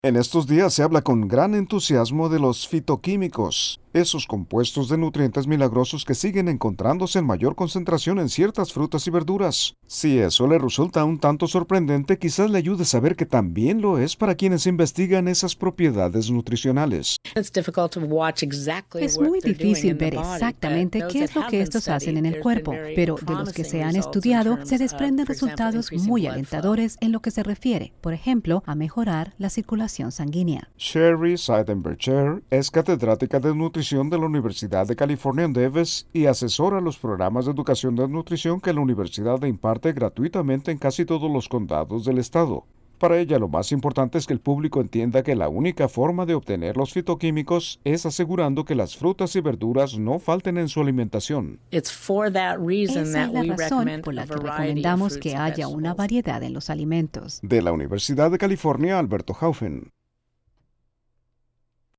En estos días se habla con gran entusiasmo de los fitoquímicos, esos compuestos de nutrientes milagrosos que siguen encontrándose en mayor concentración en ciertas frutas y verduras. Si eso le resulta un tanto sorprendente, quizás le ayude a saber que también lo es para quienes investigan esas propiedades nutricionales. Es muy difícil ver exactamente qué es lo que estos hacen en el cuerpo, pero de los que se han estudiado se desprenden resultados muy alentadores en lo que se refiere, por ejemplo, a mejorar la circulación sanguínea. Sherry Seidenberger es catedrática de nutrición de la Universidad de California en Davis y asesora los programas de educación de nutrición que la universidad imparte gratuitamente en casi todos los condados del estado. Para ella, lo más importante es que el público entienda que la única forma de obtener los fitoquímicos es asegurando que las frutas y verduras no falten en su alimentación. Esa es la razón por la que recomendamos que haya una variedad en los alimentos. De la Universidad de California, Alberto Haufen.